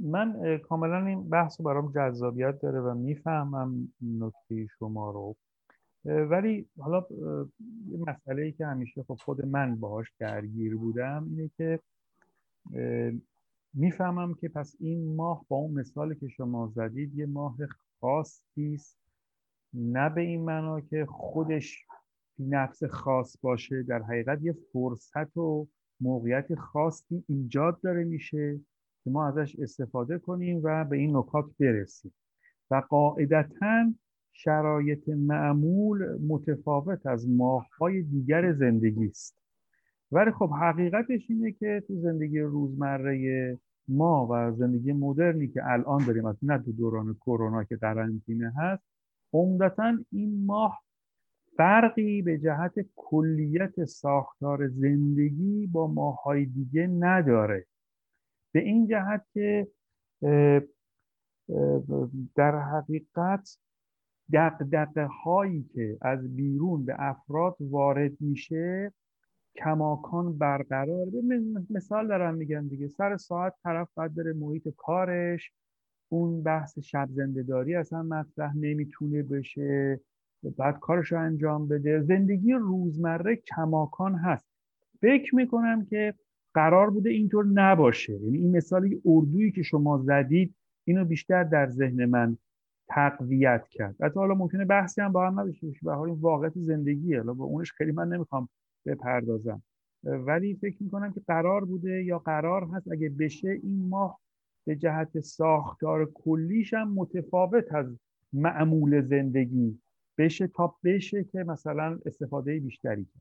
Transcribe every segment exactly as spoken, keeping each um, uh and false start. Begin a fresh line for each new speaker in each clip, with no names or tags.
من اه، کاملا این بحث برام جذابیت داره و میفهمم نکته شما رو. اه، ولی حالا اه، یه مسئله ای که همیشه خب خود من باهاش درگیر بودم اینه که اه، میفهمم که پس این ماه با اون مثالی که شما زدید یه ماه خاصی است، نه به این معنا که خودش بی نفس خاص باشه، در حقیقت یه فرصت و موقعیت خاصی ایجاد داره میشه که ما ازش استفاده کنیم و به این نکات برسیم و قاعدتاً شرایط معمول متفاوت از ماه‌های دیگر زندگی است. ولی خب حقیقتش اینه که تو زندگی روزمره ما و زندگی مدرنی که الان داریم، از نه تو دوران کرونا که قرنطینه هست، عمدتاً این ماه فرقی به جهت کلیت ساختار زندگی با ماه‌های دیگه نداره. به این جهت که اه، اه، در حقیقت دغدغه هایی که از بیرون به افراد وارد میشه کماکان برقرار. ببین، مثال دارم میگم دیگه، سر ساعت طرف باید بره محیط کارش، اون بحث شب زنده‌داری اصلا مطرح نمیتونه بشه، بعد کارش رو انجام بده. زندگی روزمره کماکان هست. فکر میکنم که قرار بوده اینطور نباشه. یعنی این مثال اردویی که شما زدید اینو بیشتر در ذهن من تقویت کرد. حتی حالا ممکنه بحثی هم با هم نداشته باشه، به هر حال این واقعیت زندگیه، حالا با اونش خیلی من نمیخوام بپردازم. ولی فکر میکنم که قرار بوده یا قرار هست اگه بشه این ماه به جهت ساختار کلیش هم متفاوت از معمول زندگی بشه تا بشه که مثلا استفاده بیشتری کرد.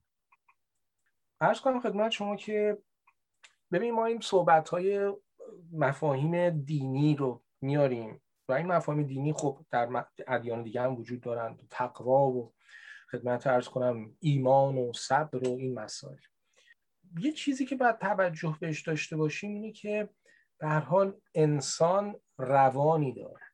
عرض کنم خدمت شما که ببین، ما این صحبت‌های مفاهیم دینی رو میاریم و این مفاهیم دینی خب در ادیان دیگه هم وجود دارن، تقوا و خدمت عرض کنم ایمان و صبر و این مسائل. یه چیزی که باید توجه بهش داشته باشیم اینه که به هر حال انسان روانی دارد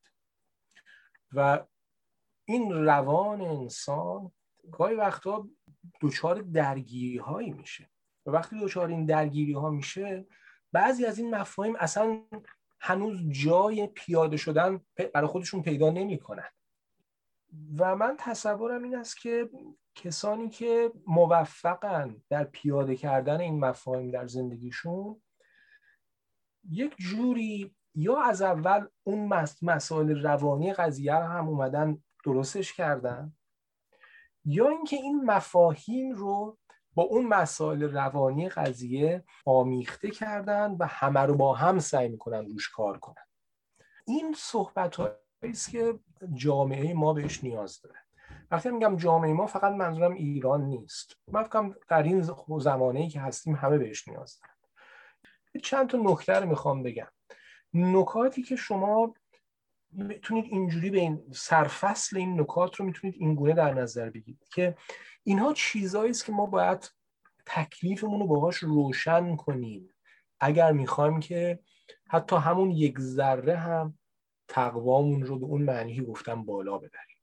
و این روان انسان گاهی وقتا دچار درگیری هایی میشه و وقتی دچار این درگیری ها میشه بعضی از این مفاهیم اصلا هنوز جای پیاده شدن برای خودشون پیدا نمی کنن. و من تصورم این است که کسانی که موفقن در پیاده کردن این مفاهیم در زندگیشون یک جوری یا از اول اون مسائل روانی قضیه رو هم اومدن درستش کردن، یا اینکه این مفاهیم رو با اون مسائل روانی قضیه آمیخته کردن و همه رو با هم سعی میکنن روش کار کنن. این صحبت هاییست که جامعه ما بهش نیاز داره. وقتی میگم جامعه ما فقط منظورم ایران نیست، من فکرم در این زمانه‌ای که هستیم همه بهش نیاز دارن. چند تا نکته رو میخوام بگم، نکاتی که شما میتونید اینجوری به این سرفصل این نکات رو میتونید اینگونه در نظر بگیرید که اینها چیزایی است که ما باید تکلیفمون رو باهاش روشن کنیم اگر میخوایم که حتی همون یک ذره هم تقوامون رو به اون معنی گفتم بالا ببریم.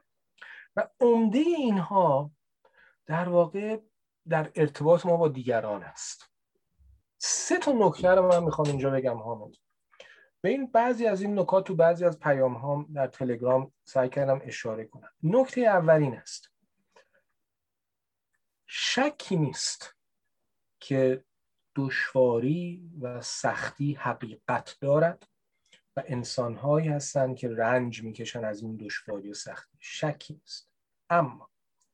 و عمده اینها در واقع در ارتباط ما با دیگران است. سه تا نکته رو من میخوام اینجا بگم حامد. به این بعضی از این نکات تو بعضی از پیام ها در تلگرام سعی کردم اشاره کنم. نکته اول این است، شکی نیست که دشواری و سختی حقیقت دارد و انسان‌هایی هستند که رنج میکشن از این دشواری و سختی، شکی نیست. اما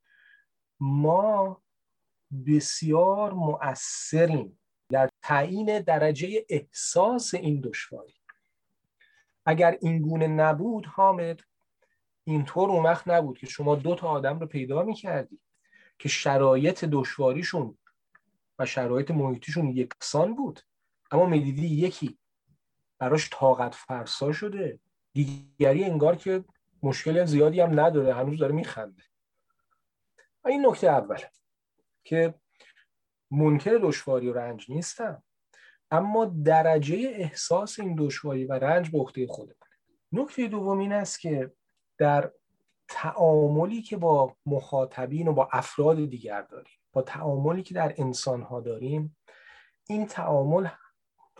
ما بسیار مؤثریم در تعیین درجه احساس این دشواری. اگر این گونه نبود حامد، اینطور اون وقت نبود که شما دو تا آدم رو پیدا می‌کردی که شرایط دشواریشون و شرایط محیطیشون یکسان بود، اما می‌دیدی یکی براش طاقت فرسا شده، دیگری انگار که مشکل زیادی هم نداره، هنوز داره میخنده. و این نکته اول که منکر دشواری و رنج نیستم، اما درجه احساس این دشواری و رنج به عهده خودمونه. نکته دوم این است که در تعاملی که با مخاطبین و با افراد دیگر داریم، با تعاملی که در انسان‌ها داریم، این تعامل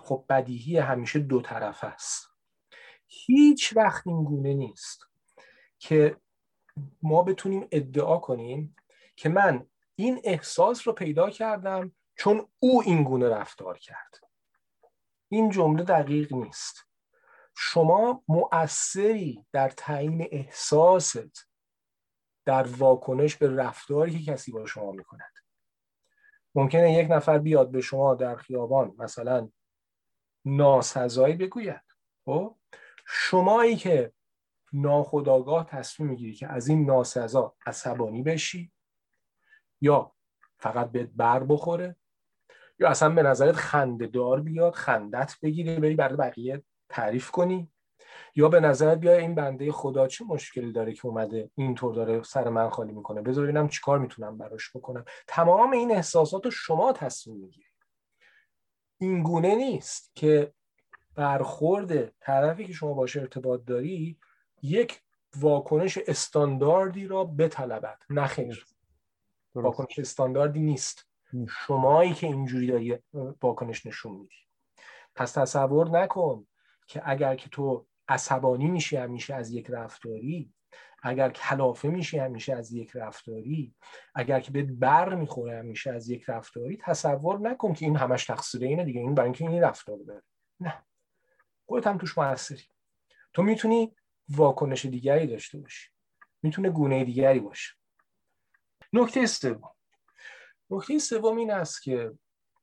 خب بدیهی همیشه دو طرف است. هیچ وقت این گونه نیست که ما بتونیم ادعا کنیم که من این احساس رو پیدا کردم چون او این گونه رفتار کرد. این جمله دقیق نیست. شما مؤثری در تعیین احساست در واکنش به رفتاری که کسی با شما میکند. ممکنه یک نفر بیاد به شما در خیابان مثلا ناسزایی بگوید، خب شمایی که ناخودآگاه تصمیم میگیری که از این ناسزا عصبانی بشی، یا فقط بهت بر بخوره، یا اصلا به نظرت خنده‌دار بیاد خندت بگیره بری برای بقیه تعریف کنی، یا به نظرت بیاد این بنده خدا چه مشکلی داره که اومده اینطور داره سر من خالی میکنه، بذار ببینم چیکار میتونم براش بکنم. تمام این احساسات رو شما تصمیم میگیری. این گونه نیست که برخورد طرفی که شما باشه ارتباط داری یک واکنش استانداردی را بطلبد. نه خیر، واکنش استانداردی نیست. شمایی که اینجوری داری واکنش نشون میدی. پس تصور نکن که اگر که تو عصبانی میشی همیشه از یک رفتاری، اگر کلافه میشی همیشه از یک رفتاری، اگر که بهت بر میخوره همیشه از یک رفتاری، تصور نکن که این همش تقصیر اینه دیگه، این برای اینکه این رفتار داره. نه، خودت هم توش مؤثری. تو میتونی واکنش دیگری داشته باشی، میتونه گونه دیگری باشه. نکته سوم نکته سوم این است که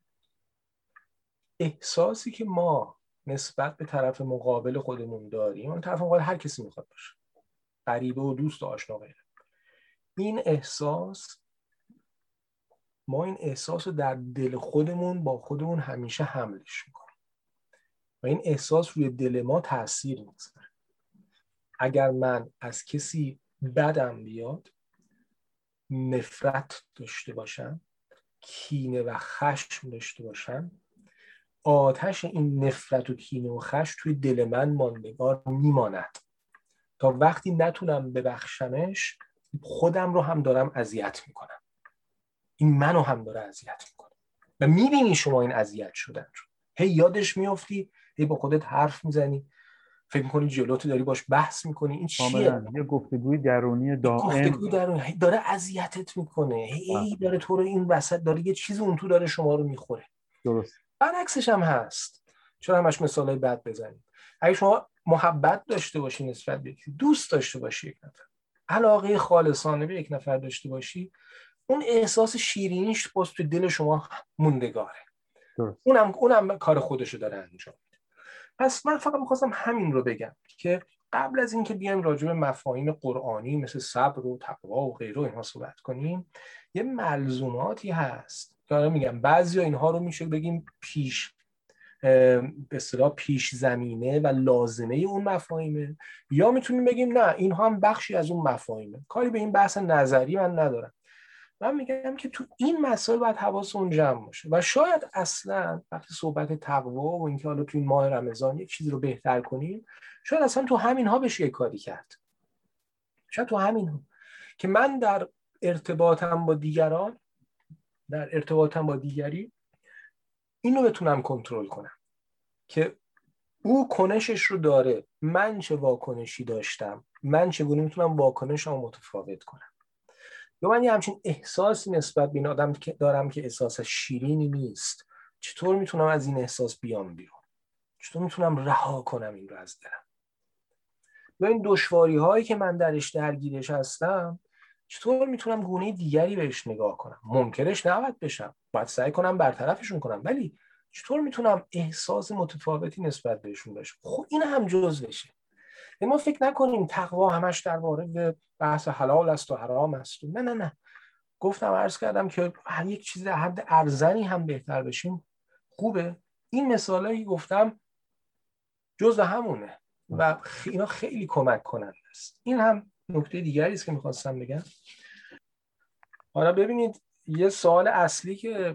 احساسی که ما نسبت به طرف مقابل خودمون داریم، اون طرف مقابل هر کسی میخواد باشه، غریبه و دوست و آشنا غیره، این احساس ما این احساس رو در دل خودمون با خودمون همیشه حملش میکنیم و این احساس روی دل ما تأثیر میذاره. اگر من از کسی بدم بیاد، نفرت داشته باشم، کینه و خشم داشته باشم، آتش این نفرت و کینه و خشم توی دل من ماندگار میماند تا وقتی نتونم ببخشمش خودم رو هم دارم اذیت میکنم، این منو هم داره اذیت میکنه و میبینی شما این اذیت شدن رو هی یادش میافتی، هی با خودت حرف میزنی، فکر میکنی جلوتو داری باش بحث میکنی، این چیه؟
یه گفتگوی درونی دائم،
گفتگوی درونی داره اذیتت میکنه، هی داره تو رو این وسط داره یه چیزی اون تو داره شما رو میخوره.
درست.
برعکسش هم هست. چرا همش مثالای بد بزنیم؟ اگه شما محبت داشته باشی نسبت به یکی، دوست داشته باشی یک نفر، علاقه خالصانه به یک نفر داشته باشی، اون احساس شیرینیش باز تو دل شما موندگاره.
درست.
اونم اونم کار خودشو داره انجام میده. پس من فقط می‌خواستم همین رو بگم که قبل از اینکه بیایم راجع به مفاهیم قرآنی مثل صبر و تقوا و غیره اینها صحبت کنیم، یه ملزوماتی هست که حالا میگم بعضیا اینها رو میشه بگیم پیش به اصطلاح پیش زمینه و لازمه اون مفاهیمه، یا میتونیم بگیم نه اینها هم بخشی از اون مفاهیمه. کاری به این بحث نظری من ندارم. من میگم که تو این مسائل باید حواسمون جمع باشه و شاید اصلا وقتی صحبت تقوا و اینکه حالا تو این ماه رمضان یک چیزی رو بهتر کنیم، شاید اصلا تو همین ها بشه یک کاری کرد. شاید تو همین ها که من در ارتباطم با دیگران، در ارتباطم با دیگری اینو بتونم کنترل کنم که او کنشش رو داره، من چه واکنشی داشتم، من چگونه میتونم واکنشم متفاوت کنم. یا من یه همچین احساسی نسبت به این آدم که دارم که احساس شیرینی نیست، چطور میتونم از این احساس بیام بیرون؟ چطور میتونم رها کنم این رو از دلم؟ یا این دشواری هایی که من درش درگیرش هستم، چطور میتونم گونه دیگری بهش نگاه کنم؟ منکرش نباید بشم، باید سعی کنم برطرفشون کنم، ولی چطور میتونم احساس متفاوتی نسبت بهشون داشته؟ خب این هم جزءشه. ما فکر نکنیم تقوا همش در مورد بحث حلال است و حرام است. نه نه نه. گفتم عرض کردم که هر یک چیز در حد ارزنی هم بهتر بشیم خوبه. این مثالایی گفتم جزء همونه و اینا خیلی کمک کننده است. این هم نکته دیگری است که میخواستم بگم. حالا ببینید یه سوال اصلی که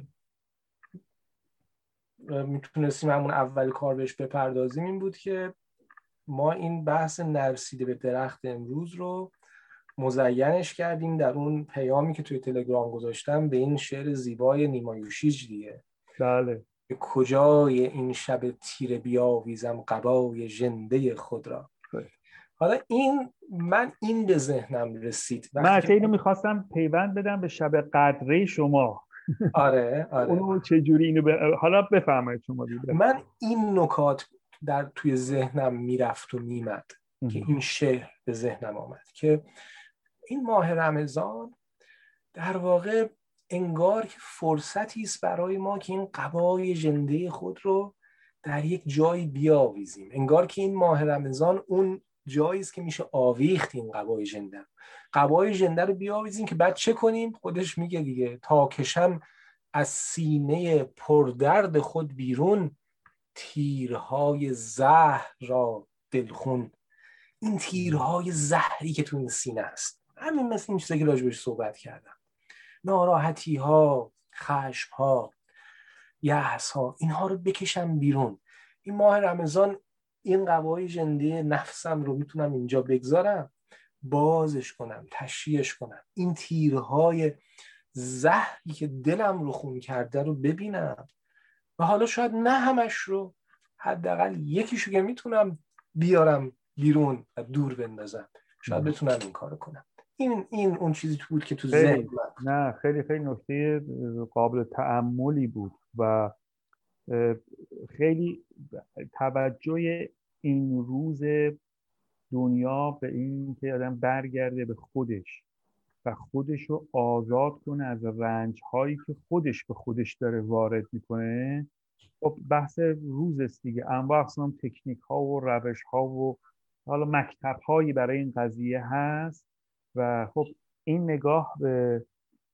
میتونستیم همون اول کار بهش بپردازیم این بود که ما این بحث نرسیده به درخت امروز رو مزینش کردیم در اون پیامی که توی تلگرام گذاشتم به این شعر زیبای نیما یوشیج دیگه.
بله.
به کجای این شب تیره بیاویزم قبای ژنده خود را. حالا این من این به ذهنم رسید
من
وقتی
اینو میخواستم پیوند بدم به شب قدره شما.
آره آره
اونو چجوری اینو ب... حالا بفرمایید شما دیگه.
من این نکات در توی ذهنم میرفت و میمد که این شعر به ذهنم آمد که این ماه رمضان در واقع انگار که فرصتی است برای ما که این قبای ژنده خود رو در یک جایی بیاویزیم. انگار که این ماه رمضان اون جایی است که میشه آویخت این قبای ژنده. قبای ژنده رو بیاویزیم که بعد چه کنیم؟ خودش میگه دیگه، تا کشم از سینه پردرد خود بیرون، تیرهای زهر را دلخون. این تیرهای زهری که تو این سینه است، همین مثل این چیزی که راجبش صحبت کردم، ناراحتی ها، خشم ها، یأس ها، اینها رو بکشم بیرون. این ماه رمضان این قبای ژنده نفسم رو میتونم اینجا بگذارم، بازش کنم، تشریحش کنم، این تیرهای زهری که دلم رو خون کرده رو ببینم و حالا شاید نه همش رو، حداقل یکیشو که میتونم بیارم بیرون و دور بندازم، شاید بتونم این کارو کنم. این این اون چیزی تو بود که تو ذهن من.
نه خیلی خیلی نکته قابل تأملی بود و خیلی توجه این روز دنیا به این که آدم برگرده به خودش و خودش رو آزاد کنه از رنج هایی که خودش به خودش داره وارد میکنه. خب بحث روز است دیگه، انواع اقسام تکنیک ها و روش ها و حالا مکتب هایی برای این قضیه هست و خب این نگاه به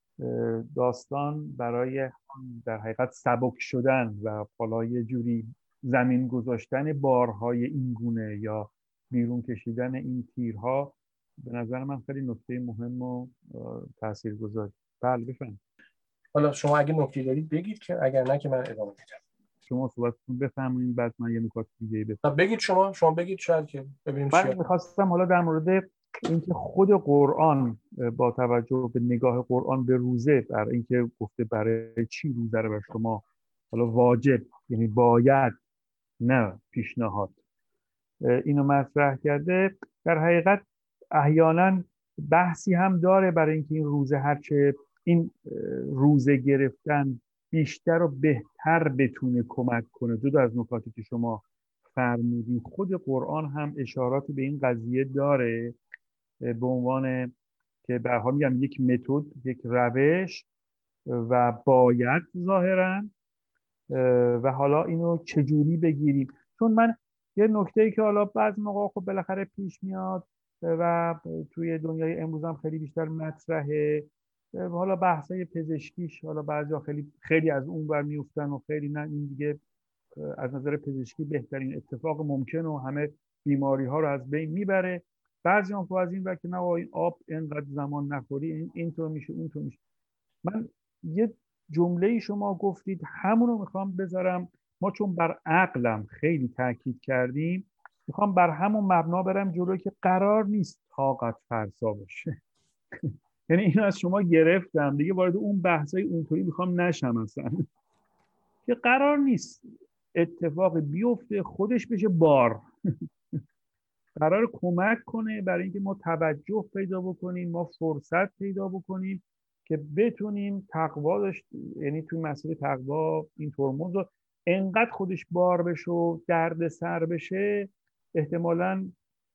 داستان برای در حقیقت سبک شدن و حالا یه جوری زمین گذاشتن بارهای این گونه یا بیرون کشیدن این تیرها به نظر من خیلی نکته مهم و تاثیرگذار. بله بفرمایید.
حالا شما اگه نکته دارید بگید، که اگر نه که من ادامه میدم.
شما صحبتتون بفرمایید بعد من یه نکات دیگه بگم.
بگید شما شما بگید شاید که ببینیم چی.
من می‌خواستم حالا در مورد اینکه خود قرآن با توجه به نگاه قرآن به روزه، بر اینکه گفته برای چی روزه رو بر شما حالا واجب، یعنی باید نه پیشنهاد، اینو مطرح کرده. در حقیقت احیانا بحثی هم داره برای اینکه این روزه هرچه این روزه گرفتن بیشتر و بهتر بتونه کمک کنه. دو تا از نکاتی که شما فرمودید خود قرآن هم اشارات به این قضیه داره به عنوان که به هر حال میگم یک متد، یک روش و باید ظاهرا و حالا اینو چجوری بگیریم. چون من یه نکته‌ای که حالا بعضی موقع خب بالاخره پیش میاد و توی دنیای امروز هم خیلی بیشتر مطرحه، حالا بحثای پزشکیش، حالا بعضیا خیلی خیلی از اون ور میفتن و خیلی نه این دیگه از نظر پزشکی بهترین اتفاق ممکن و همه بیماری ها رو از بین میبره. بعضی هم از این ور که نه این آب اینقدر زمان نخوری این اینطور میشه اونطور میشه. من یه جمله شما گفتید همون رو میخوام بذارم، ما چون بر عقلم خیلی تاکید کردیم میخوام بر همون مبنا برم جلو که قرار نیست طاقت فرسا باشه. یعنی اینو از شما گرفتم دیگه، وارد اون بحثای اونطوری میخوام نشم اصلا، که قرار نیست اتفاق بیفته خودش بشه بار. قرار کمک کنه برای اینکه ما توجه پیدا بکنیم، ما فرصت پیدا بکنیم که بتونیم تقوا داشت، یعنی توی مسئله تقوا این ترمز رو انقدر خودش بار بشه و درد سر بشه احتمالاً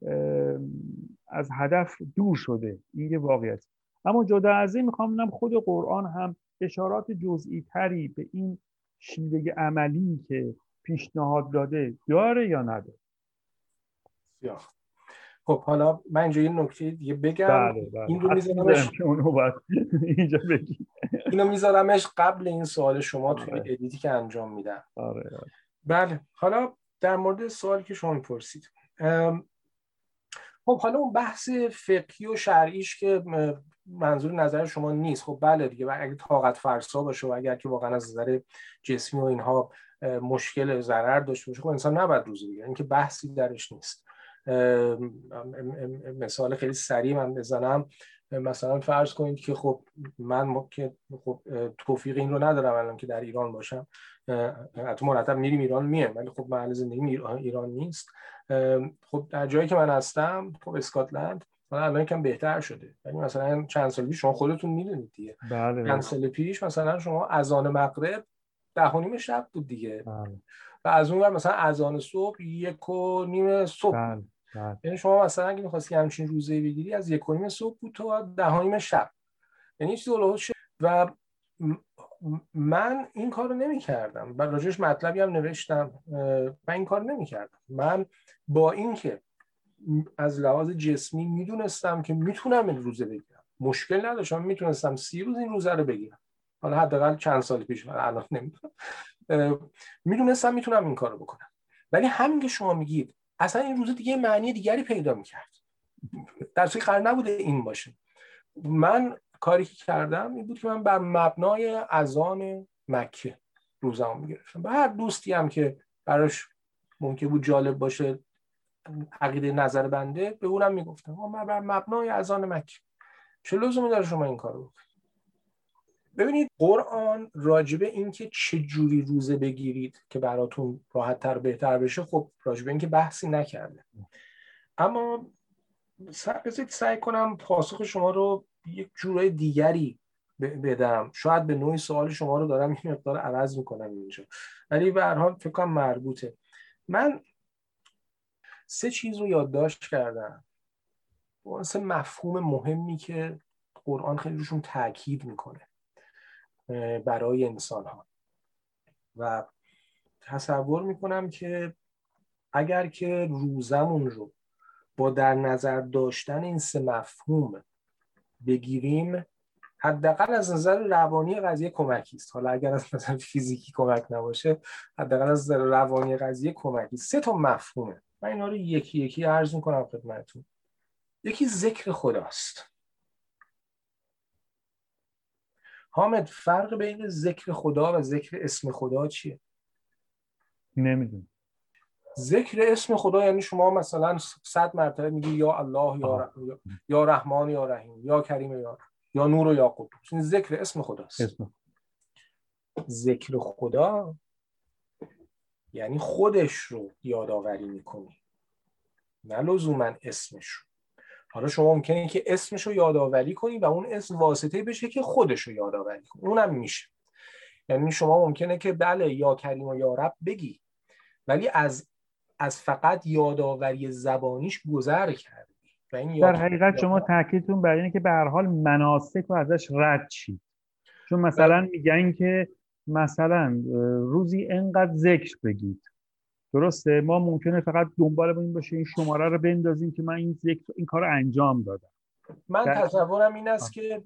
از هدف دور شده. این یه واقعیت. اما جدا از این میخوام ببینم خود قرآن هم اشارات جزئی تری به این شیوه عملی که پیشنهاد داده داره یا نداره؟
یا خب حالا من اینجا یه نکته دیگه بگم.
بله بله.
این رو میذارمش
که اونو باید اینجا بگی.
اینو میذارمش قبل این سوال شما
آره.
توی ادیتی که انجام میدم.
آره آره.
بله حالا در مورد سوالی که شما میپرسید، خب حالا اون بحث فقهی و شرعیش که منظور نظر شما نیست، خب بله دیگه، اگه طاقت فرسا باشه و اگر که واقعا از نظر جسمی و اینها مشکل ضرر داشته باشه، خب انسان نباید روزه بگیره، اینکه بحثی درش نیست. مثال خیلی سریع من بزنم، مثلا فرض کنید که خب من که خب توفیق این رو ندارم الان که در ایران باشم، تو مرتب میریم ایران میه، ولی خب محل زندگی ایران ایران نیست. خب در جایی که من هستم، خب اسکاتلند حالا الان یکم بهتر شده، ولی مثلا چند سال پیش شما خودتون میدونید دیگه،
بله
چند سال پیش مثلا شما اذان مغرب ده و نیم شب بود دیگه.
بله.
و از اون ور مثلا اذان صبح یک و نیم صبح.
بله. بله.
یعنی شما مثلا اگه می‌خواستی همچین روزی بگیری از یک و نیم صبح بود تا ده و نیم شب، یعنی چیزی اولش. و من این کارو نمی‌کردم و راجعش مطلبی هم نوشتم. من این کارو نمی‌کردم. من با اینکه از لحاظ جسمی میدونستم که میتونم این روزه بگیرم، مشکل نداشتم، میتونستم سی روز این روزه رو بگیرم، حالا حداقل چند سال پیش، الان نمیدونم، میدونستم میتونم این کارو بکنم. ولی همین که شما میگید اصلا این روزه دیگه معنی دیگری پیدا میکرد، در صورتی قرار نبوده این باشه. من کاری که کردم این بود که من بر مبنای اذان مکه روزه‌مو میگرفتم. و هر دوستی هم که براش ممکن بود جالب باشه عقیده نظر بنده، به اونم میگفتم من بر مبنای اذان مکه. چه لزومی داره شما این کارو بکنید؟ ببینید قرآن راجبه این که چه جوری روزه بگیرید که براتون راحت تر بهتر بشه، خب راجبه این که بحثی نکرده. اما بذارید سعی کنم پاسخ شما رو یک جورای دیگری بدم. شاید به نوعی سوال شما رو دارم این مقدار عوض میکنم اینجا، ولی به هر حال فکر کنم مربوطه. من سه چیز رو یادداشت کردم، واسه مفهوم مهمی که قرآن خیلی روشون تاکید میکنه برای انسان ها. و تصور میکنم که اگر که روزمون رو با در نظر داشتن این سه مفهوم بگیریم، حداقل از نظر روانی قضیه کمکی است. حالا اگر از نظر فیزیکی کمک نباشه، حداقل از نظر روانی قضیه کمکی. سه تا مفهومه، من اینا رو یکی یکی عرض میکنم خدمتتون. یکی ذکر خداست. حامد، فرق بین ذکر خدا و ذکر اسم خدا چیه؟
نمیدونم.
ذکر اسم خدا یعنی شما مثلا صد مرتبه میگی یا الله یا, ر... یا رحمان یا رحیم یا کریم یا یا نور و یا قدوس. این ذکر اسم خداست.
اسم.
ذکر خدا یعنی خودش رو یادآوری میکنی، نه لزوما اسمش رو. حالا شما ممکنه که اسمش رو یادآوری کنی و اون اسم واسطه بشه که خودش رو یادآوری کنی، اونم میشه. یعنی شما ممکنه که بله یا کریم و یا رب بگی، ولی از از فقط یادآوری زبانیش گذر کردی. و این
در حقیقت شما تاکیدتون بر اینه که به هر حال مناسک رو ازش رد شید. چون مثلا میگن که مثلا روزی انقدر ذکر بگید، درسته؟ ما ممکنه فقط دنبال این باشه این شماره رو بندازیم که من این ذکر این کار رو انجام دادم.
من تصورم این است که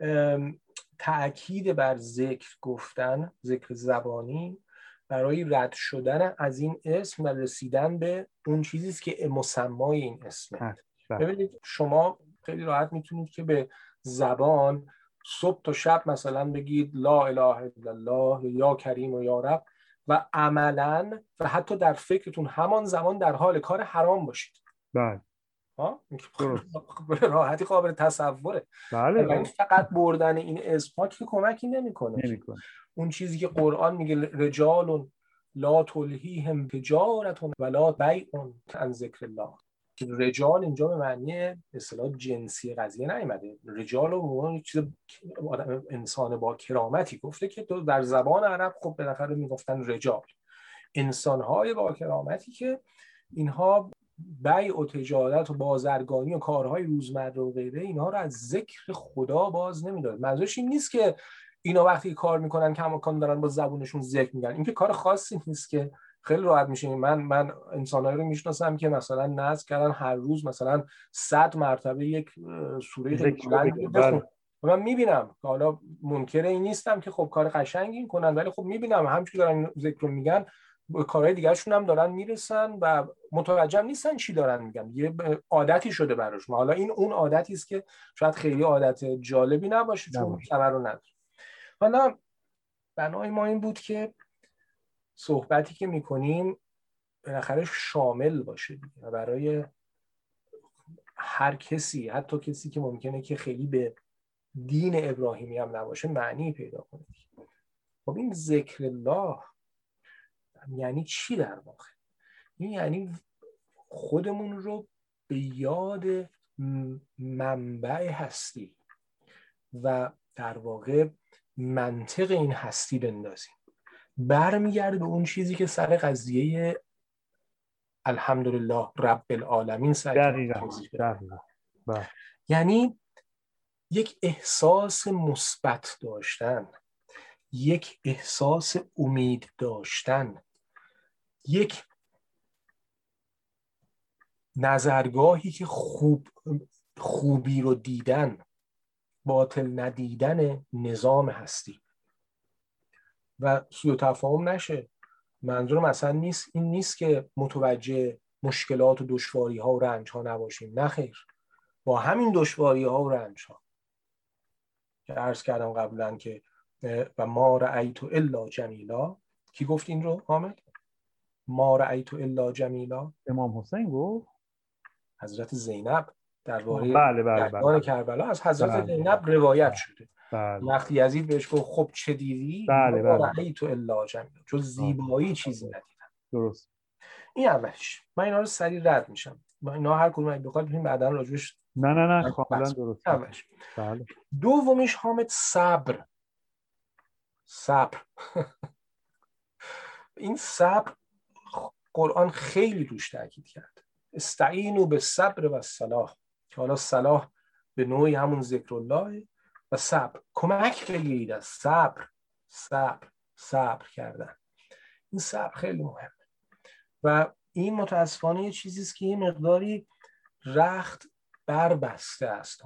تأکید بر ذکر گفتن، ذکر زبانی، برای رد شدن از این اسم و رسیدن به اون چیزی است که مسمای این اسمه. ببینید شما خیلی راحت میتونید که به زبان صبح تا شب مثلا بگید لا اله الا الله یا کریم و یا رب و عملاً و حتی در فکرتون همان زمان در حال کار حرام باشید.
بله.
ها؟ راحتی قابل تصوره.
بله.
یعنی فقط بردن این اسم که کمکی نمیکنه.
نمیکنه.
اون چیزی که قرآن میگه رجال لا تلهیهم تجارت ولا بیع عن ذکر الله، رجال اینجا به معنی به اصطلاح جنسی قضیه نیامده. رجال رو اون چیز انسان با کرامتی گفته که تو در زبان عرب خب بالاخره میگفتن رجال، انسان‌های با کرامتی که اینها بیع و تجارت و بازرگانی و کارهای روزمره و غیره اینها رو از ذکر خدا باز نمی‌داره. منظورش این نیست که اینا وقتی کار میکنن کماکان دارن با زبونشون ذکر میگن. این که کار خاصی نیست که خیلی راحت میشه. من من انسانایی رو میشناسم که مثلا نذر کردن هر روز مثلا صد مرتبه یک سوره خیلی بلند بخونن. من میبینم که حالا منکر این نیستم که خب کار قشنگی میکنن، ولی خب میبینم همچون دارن ذکر رو میگن کارهای دیگه‌شون هم دارن میرسن و متوجه نیستن چی دارن میگن. یه عادتی شده براشون. حالا این اون عادتی است که شاید خیلی عادت جالبی نباشه چون ثمر رو نداره. حالا بنای ما این بود که صحبتی که میکنیم بالاخره شامل باشه و برای هر کسی، حتی کسی که ممکنه که خیلی به دین ابراهیمی هم نباشه، معنی پیدا کنه. خب این ذکر الله کردم. یعنی چی در واقع؟ این یعنی خودمون رو به یاد منبع هستی و در واقع منطق این هستی بندازیم. برمیگرده به اون چیزی که سر قضیه الحمدلله رب العالمین سعی کردم توضیح بدم. یعنی یک احساس مثبت داشتن، یک احساس امید داشتن، یک نظرگاهی که خوب خوبی رو دیدن، باطل ندیدن نظام هستی. و سوء تفاهم نشه، منظورم اصلا نیست این نیست که متوجه مشکلات و دشواری ها و رنج ها نباشیم، نه خیر، با همین دشواری ها و رنج ها که عرض کردم قبلا که و ما رأیت الا جمیلا. کی گفت این رو حامد؟ ما رأیت الا جمیلا
امام حسین گفت؟
حضرت زینب درباره
بله بله
جریان
بله.
کربلا از حضرت
بله.
زینب روایت
بله.
شده.
بله.
وقتی یزید بهش گفت خب چه دیدی؟
بله
ما
بله.
رأیت الا جمیلا، جز زیبایی چیزی ندیدم.
درست.
این اولش. من اینا رو سریع رد میشم. ما اینا هر کدوم اگه بخواید ببینیم بعداً راجعش
نه نه نه کاملا درست.
اولش.
بله.
دومیش حامد صبر. صبر. این صبر قرآن خیلی روش تاکید کرد. استعینوا بالصبر و الصلاح، که حالا صلاح به نوعی همون ذکر الله و صبر. کمک بگیرید از صبر. صبر صبر کردن. این صبر خیلی مهمه و این متاسفانه یه چیزی است که یه مقداری رخت بربسته است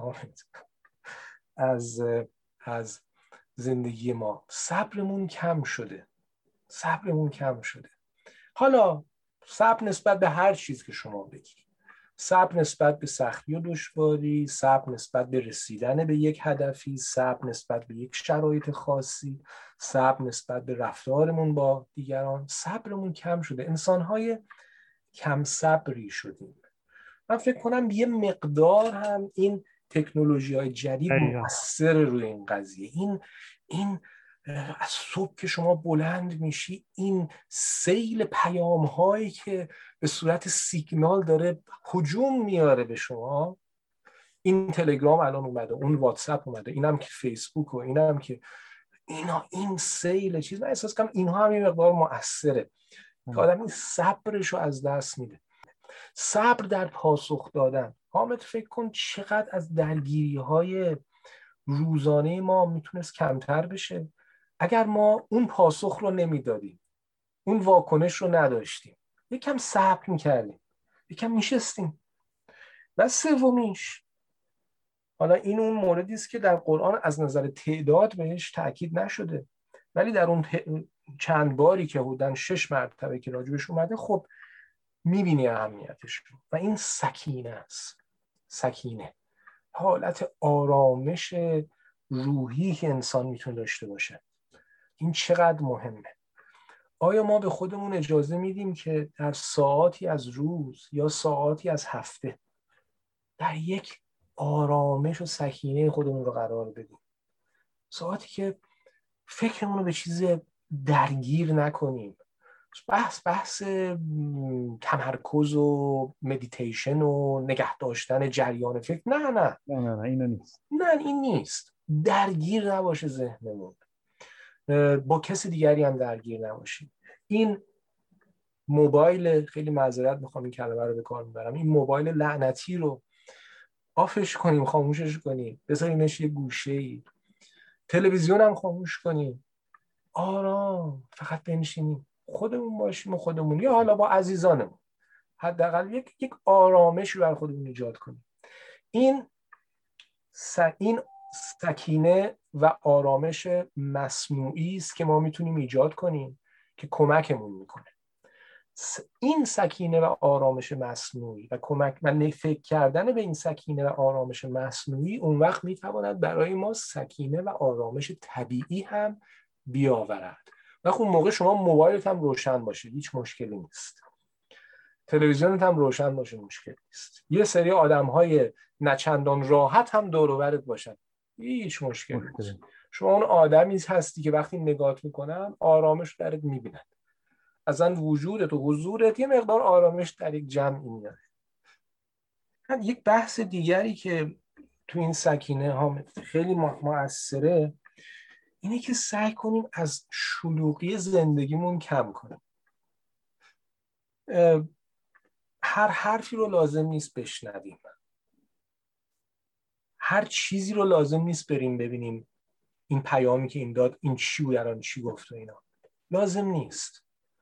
از از زندگی ما. صبرمون کم شده. صبرمون کم شده. حالا صبر نسبت به هر چیز که شما بگید، صبر نسبت به سختی و دشواری، صبر نسبت به رسیدن به یک هدفی، صبر نسبت به یک شرایط خاصی، صبر نسبت به رفتارمون با دیگران. صبرمون کم شده. انسان‌های کم صبری شدیم. من فکر کنم یه مقدار هم این تکنولوژی‌های جدید مؤثر روی این قضیه. این این از صبح که شما بلند میشی، این سیل پیام هایی که به صورت سیگنال داره هجوم میاره به شما، این تلگرام الان اومده، اون واتساپ اومده، اینم که فیسبوک و اینم که اینا، این سیل چیز، من احساس کنم اینها هم یه مقدار مؤثره که آدم این صبرش رو از دست میده. صبر در پاسخ دادن. حامد فکر کن چقدر از درگیری های روزانه ما میتونست کمتر بشه اگر ما اون پاسخ رو نمیدادیم، اون واکنش رو نداشتیم، یکم صبر میکردیم، یکم میشستیم. و سومیش، حالا این اون موردی است که در قرآن از نظر تعداد بهش تاکید نشده، ولی در اون چند باری که بودن شش مرتبه که راجبش اومده، خب میبینی اهمیتش رو. و این سکینه است. سکینه، حالت آرامش روحی که انسان میتونه داشته باشه. این چقدر مهمه. آیا ما به خودمون اجازه میدیم که در ساعاتی از روز یا ساعاتی از هفته در یک آرامش و سکینه خودمون رو قرار بدیم؟ ساعتی که فکرمون رو به چیز درگیر نکنیم. بحث بحث تمرکز و مدیتیشن و نگه داشتن جریان فکر، نه نه
نه نه نه اینو نیست.
نه این نیست. درگیر نباشه ذهنمون، با کسی دیگری هم درگیر نباشیم. این موبایل، خیلی معذرت میخوام این کلمه رو به کار میبرم، این موبایل لعنتی رو آفش کنیم، خاموشش کنیم، بذاریمش یه گوشه‌ای، تلویزیون هم خاموش کنیم، آرام فقط بنشینیم، خودمون باشیم و خودمون، یا حالا با عزیزانمون حداقل یک یک آرامش رو بر خودمون ایجاد کنیم. این س... این سکینه و آرامش مصنوعی است که ما میتونیم ایجاد کنیم که کمکمون میکنه. این سکینه و آرامش مصنوعی و کمک من فکر کردن به این سکینه و آرامش مصنوعی اون وقت میتواند برای ما سکینه و آرامش طبیعی هم بیاورد. و اون موقع شما موبایلت هم روشن باشه، هیچ مشکلی نیست. تلویزیونت هم روشن باشه، مشکلی نیست. یه سری آدم‌های نچندان راحت هم دور و برت باشن، هیچ مشکلی نیست. شما اون آدمی هستی که وقتی نگاهت میکنن آرامش درت میبینن. اصلا وجودت و حضورت یه مقدار آرامش در یک جمعی میاره. یک بحث دیگری که تو این سکینه ها خیلی مؤثره اینه که سعی کنیم از شلوغی زندگیمون کم کنیم. هر حرفی رو لازم نیست بشنویم، هر چیزی رو لازم نیست بریم ببینیم این پیامی که این داد این چی بود الان چی گفت و اینا، لازم نیست.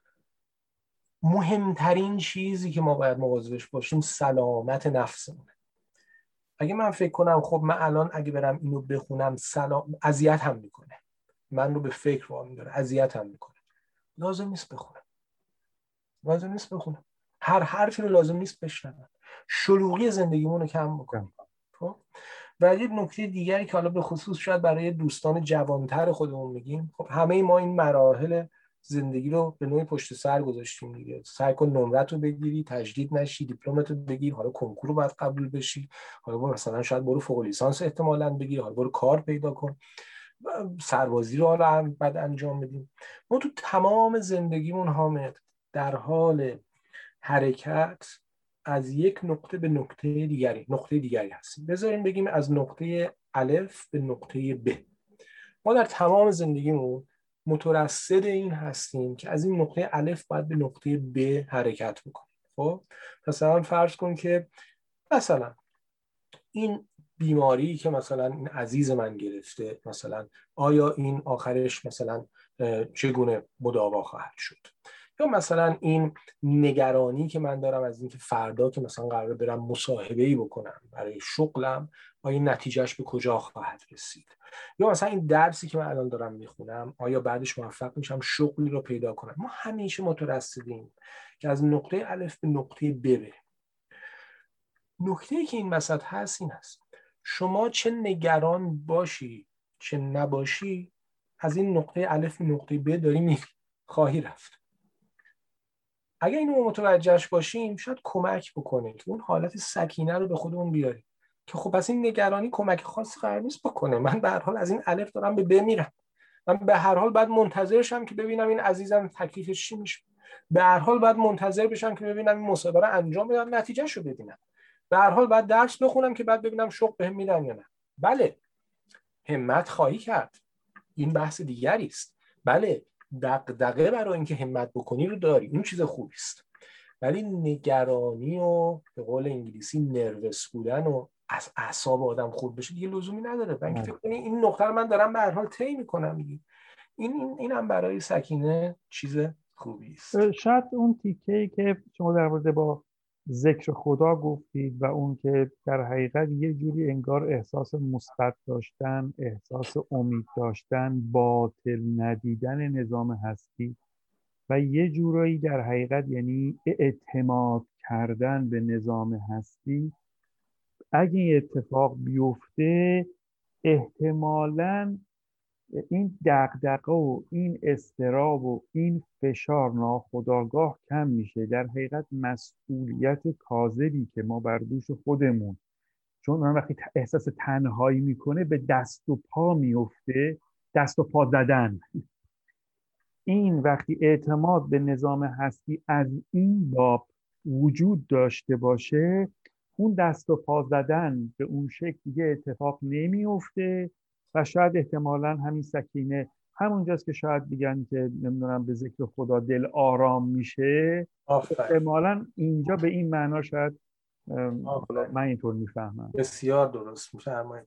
مهمترین چیزی که ما باید مواظبش باشیم سلامت نفسمونه. اگه من فکر کنم خب من الان اگه برم اینو بخونم سلام اذیت هم میکنه، من رو به فکر وامی داره، اذیت هم میکنه، لازم نیست بخونم. لازم نیست بخونم. هر حرفی رو لازم نیست بشنوم. شلوغی زندگیمون رو کم بکنم. خب و یه نکته دیگری که حالا به خصوص شاید برای دوستان جوانتر خودمون میگیم، خب همه ما این مراحل زندگی رو به نوعی پشت سر گذاشتیم دیگه. سعی کن نمرت رو بگیری، تجدید نشی، دیپلمت رو بگیر، حالا کنکور رو باید قبول بشی، حالا برو مثلا شاید برو فوق لیسانس احتمالاً بگیری، حالا برو کار پیدا کن، سربازی رو حالا بعد انجام بدیم. ما تو تمام زندگیمون حامد در حال حرکت از یک نقطه به نقطه دیگری نقطه دیگری هستیم. بذاریم بگیم از نقطه الف به نقطه ب. ما در تمام زندگیمون مترصد این هستیم که از این نقطه الف باید به نقطه ب حرکت بکنیم. خب مثلا فرض کن که مثلا این بیماری که مثلا این عزیز من گرفته، مثلا آیا این آخرش مثلا چگونه مداوا خواهد شد؟ یا مثلا این نگرانی که من دارم از اینکه فردا که مثلا قراره برم مصاحبه‌ای بکنم برای شغلم، آیا نتیجهش به کجا خواهد رسید؟ یا مثلا این درسی که من الان دارم میخونم، آیا بعدش موفق میشم شغلی رو پیدا کنم؟ ما همیشه مترصدیم که از نقطه الف به نقطه ب بریم. نکته‌ای که این وسط هست این هست شما چه نگران باشی چه نباشی، از این نقطه الف به نقطه ب داری می خواهی رفت. اگر اینو متوجهش باشیم شاید کمک بکنه که اون حالت سکینه رو به خودمون بیاریم که خب پس این نگرانی کمک خاصی قرار نیست بکنه. من به هر حال از این الف دارم به ب میرم، من به هر حال باید منتظرشم که ببینم این عزیزم تکلیفش چی میشه، به هر حال باید منتظر بشم که ببینم این مصاحبه رو انجام بدم نتیجهشو ببینم، به هر حال باید درس بخونم که بعد ببینم شغل بهم میدن یا نه. بله همت خواهی کرد، این بحث دیگری است. بله دغدغه برای اینکه همت بکنی رو داری، این چیز خوبی است. ولی نگرانی و به قول انگلیسی نروس بودن و از اعصاب آدم خورد بشه دیگه لزومی نداره. من فکر کنم این نقطه رو من دارم به هر حال طی میکنم دیگه. این این اینم برای سکینه چیز خوبی است.
شاید اون تیکه‌ای که شما در مورد با ذکر خدا گفتید و اون که در حقیقت یه جوری انگار احساس مثبت داشتن، احساس امید داشتن، باطل ندیدن نظام هستی و یه جورایی در حقیقت یعنی اعتماد کردن به نظام هستی، اگه این اتفاق بیفته احتمالاً این دغدغه و این اضطراب و این فشار ناخودآگاه کم میشه. در حقیقت مسئولیت کاذبی که ما بر دوش خودمون، چون من وقتی احساس تنهایی میکنه به دست و پا میفته، دست و پا زدن. این وقتی اعتماد به نظام هستی از این باب وجود داشته باشه، اون دست و پا زدن به اون شکل دیگه اتفاق نمیفته و شاید احتمالاً همین سکینه همونجاست که شاید بگن که نمیدونم به ذکر خدا دل آرام میشه. احتمالاً اینجا به این معنا شاید من اینطور میفهمم.
بسیار درست میفرمایید.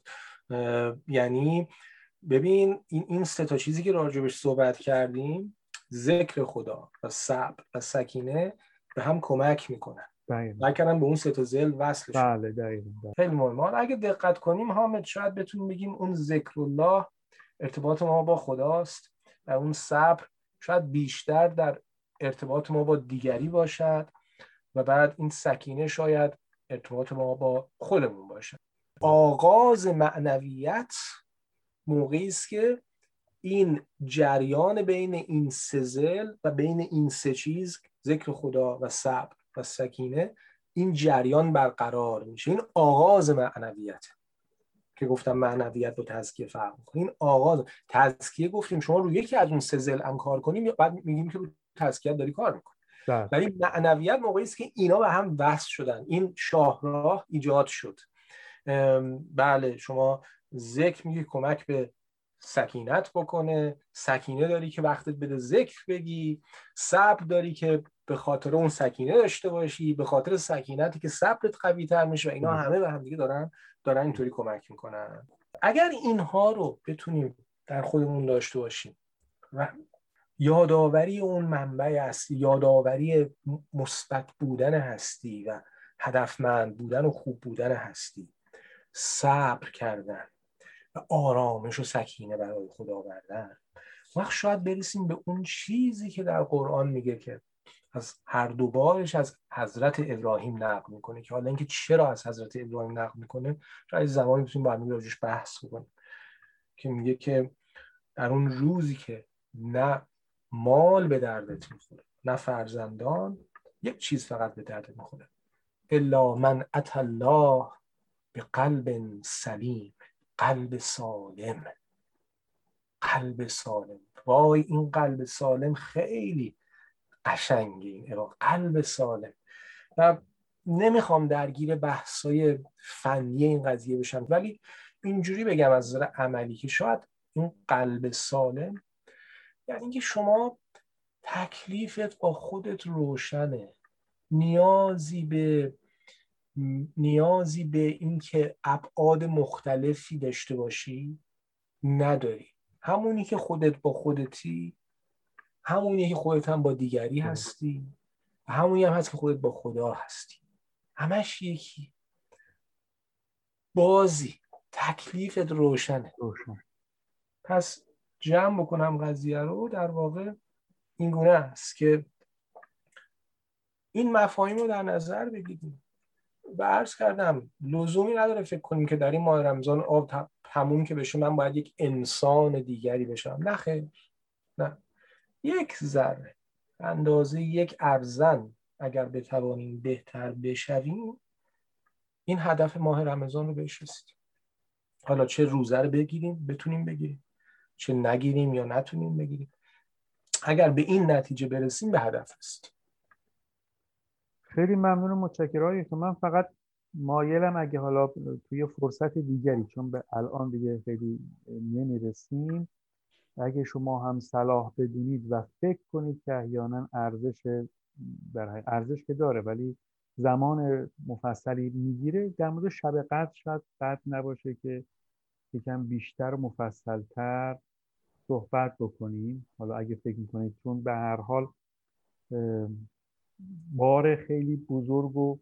یعنی ببین این این سه تا چیزی که راجبش صحبت کردیم، ذکر خدا و صبر و سکینه به هم کمک میکنن. نکنم به اون سه تا ذل وصل شد.
بله دقیقاً.
خیلی مهمه. اگه دقت کنیم حامد شاید بتونیم بگیم اون ذکر الله ارتباط ما با خداست و اون صبر شاید بیشتر در ارتباط ما با دیگری باشد و بعد این سکینه شاید ارتباط ما با خودمون باشد. آغاز معنویت موقعی است که این جریان بین این سه ذل و بین این سه چیز، ذکر خدا و صبر و سکینه، این جریان برقرار میشه. این آغاز معنویت که گفتم معنویت با تزکیه فرق میکنه. این آغاز تزکیه گفتیم شما روی یکی از اون سه ذل کار کنیم، بعد میگیم که تزکیه‌ات داری کار میکنی.
بله.
ولی معنویت موقعی است که اینا به هم وصل شدن، این شاهراه ایجاد شد. بله شما ذکر میگی کمک به سکینت بکنه، سکینه داری که وقتت بده ذکر بگی، صبر داری که به خاطر اون سکینه داشته باشی، به خاطر سکینتی که صبرت قوی تر میشه و اینا همه به هم دیگه دارن دارن اینطوری کمک میکنن. اگر اینها رو بتونیم در خودمون داشته باشیم و یادآوری اون منبع هستی، یادآوری مثبت بودن هستی و هدفمند بودن و خوب بودن هستی، صبر کردن و آرامش و سکینه برای خود آوردن، وقت شاید برسیم به اون چیزی که در قرآن میگه که از هر دو بارش از حضرت ابراهیم نقل میکنه، که حالا اینکه چرا از حضرت ابراهیم نقل میکنه شاید زمانی بتونیم با هم راجعش بحث کنیم، که میگه که در اون روزی که نه مال به دردت میخوره نه فرزندان، یک چیز فقط به دردت میخوره، الا من اتى الله به قلب سلیم، قلب سالم. قلب سالم، وای این قلب سالم خیلی قشنگه، این قلب سالم. و نمیخوام درگیر بحثای فنی این قضیه بشم، ولی اینجوری بگم از نظر عملی که شاید این قلب سالم یعنی اینکه شما تکلیفت با خودت روشنه، نیازی به نیازی به این که ابعاد مختلفی داشته باشی نداری. همونی که خودت با خودتی، همونی که خودت هم با دیگری هستی، همونی هم هست که خودت با خدا هستی، همش یکی. بازی تکلیفت روشنه.
روشن.
پس جمع بکنم قضیه رو، در واقع این گونه است که این مفاهیم رو در نظر بگیریم و عرض کردم لزومی نداره فکر کنیم که در این ماه رمضان آب تموم که بشه من باید یک انسان دیگری بشم. نه خیر، نه. یک ذره اندازه یک ارزن اگر بتوانیم بهتر بشویم، این هدف ماه رمضان رو بهش رسیدیم. حالا چه روزه رو بگیریم بتونیم بگیریم، چه نگیریم یا نتونیم بگیریم، اگر به این نتیجه برسیم به هدف است.
خیلی ممنون و متشکرم. که من فقط مایلم اگه حالا توی فرصت دیگری، چون به الان دیگه خیلی نمیرسیم، اگه شما هم صلاح بدونید و فکر کنید که احیانا ارزش در ارزش که داره ولی زمان مفصلی میگیره، در مورد شب قدر شاید بد نباشه که یکم بیشتر و مفصلتر صحبت بکنیم. حالا اگه فکر میکنید، چون به هر حال بار خیلی بزرگ و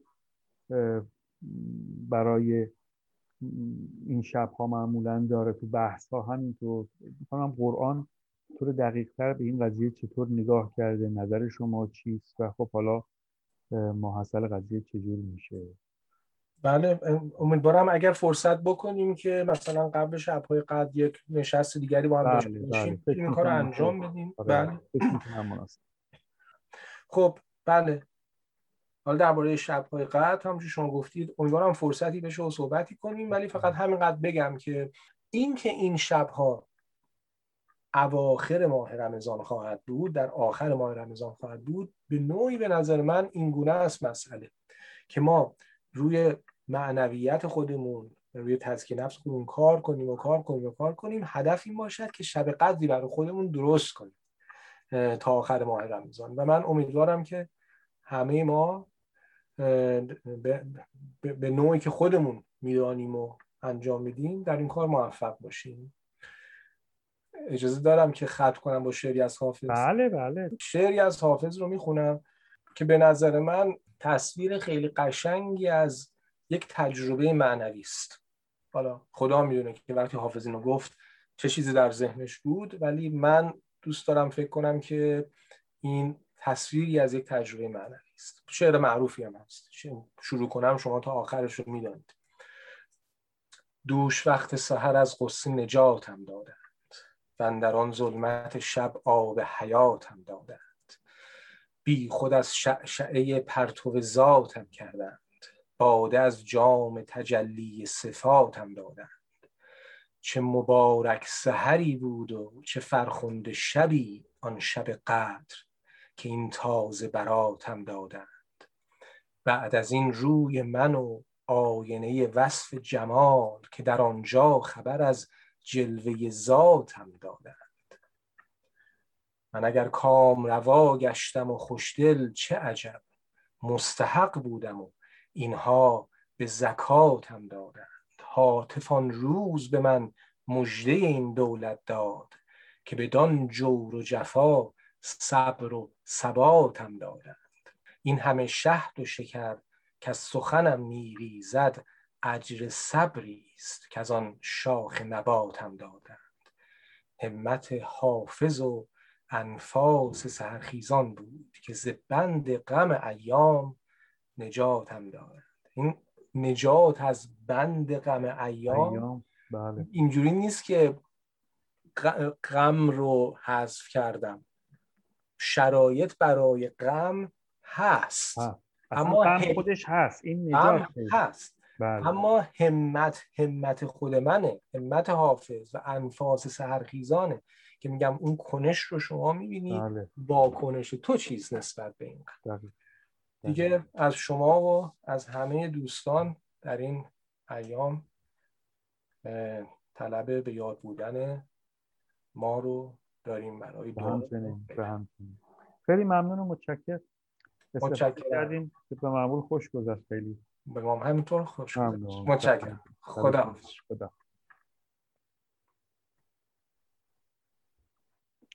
برای این شب‌ها معمولاً داره تو بحث‌ها. همینطور می‌خوام قرآن طور دقیق‌تر به این قضیه چطور نگاه کرده، نظر شما چیست و خب حالا محصل قضیه چجور میشه.
بله امیدوارم اگر فرصت بکنیم که مثلا قبل شب‌های قدر یک نشست دیگری با هم داشته باشیم این کار رو انجام بدیم. بله
فکر می‌کنم مناسب.
خب بله، حالا درباره شب‌های قدر همونجوری شما گفتید امیدوارم فرصتی بشه و صحبتی کنیم، ولی فقط همینقدر بگم که این که این شب‌ها اواخر ماه رمضان خواهد بود، در آخر ماه رمضان خواهد بود، به نوعی به نظر من این گونه است مسئله که ما روی معنویت خودمون، روی تزکیه نفس خودمون کار کنیم و کار کنیم و کار کنیم. هدف این باشد که شب قدری برای خودمون درست کنیم تا آخر ماه رمضان. و من امیدوارم که همه ما به, به نوعی که خودمون میدانیم و انجام میدیم در این کار موفق باشیم. اجازه دارم که ختم کنم با شعری از حافظ؟
بله بله.
شعری از حافظ رو میخونم که به نظر من تصویر خیلی قشنگی از یک تجربه معنوی است. حالا خدا میدونه که وقتی حافظ اینو گفت چه چیزی در ذهنش بود، ولی من دوست دارم فکر کنم که این تصویری از یک تجربه معنوی است. شعر معروفی هم هست، شروع کنم شما تا آخرش رو میدونید. دوش وقت سحر از غصه نجاتم دادند، و اندر آن ظلمت شب آب حیاتم دادند. بی خود از شعشعه پرتو ذاتم کردند، باده از جام تجلی صفاتم دادند. چه مبارک سحری بود و چه فرخنده شبی آن شب قدر، که این تازه براتم دادند. بعد از این روی من و آینه وصف جمال، که در آنجا خبر از جلوه ذاتم دادند. من اگر کام روا گشتم و خوشدل چه عجب، مستحق بودم و اینها به زکاتم دادند. هاتف آن روز به من مژده این دولت داد، که بدان جور و جفا صبر و ثباتم دادند. این همه شهد و شکر که از سخنم میریزد، اجر صبری است که از آن شاخ نباتم دادند. همت حافظ و انفاس سحرخیزان بود، که ز بند غم ایام نجاتم دادند. این نجات از بند غم ایام,
ایام. بله.
اینجوری نیست که غم رو حذف کردم، شرایط برای غم هست،
ها.
اما
غم
هم...
خودش هست، این نجات
هست.
بله.
اما همت همت خود منه، همت حافظ و انفاس سحرخیزانه که میگم اون کنش رو شما میبینید. بله. با کنش تو چیز نسبت به این بله. بله. دیگه از شما و از همه دوستان در این ایام طلب به یاد بودن ما رو داریم برای دعا.
خیلی ممنون و متشکرم.
متشکرم
کردیم که به معمول خوش گذشت. خیلی
به ما همینطور خوش گذشت. متشکرم. خدا
خدا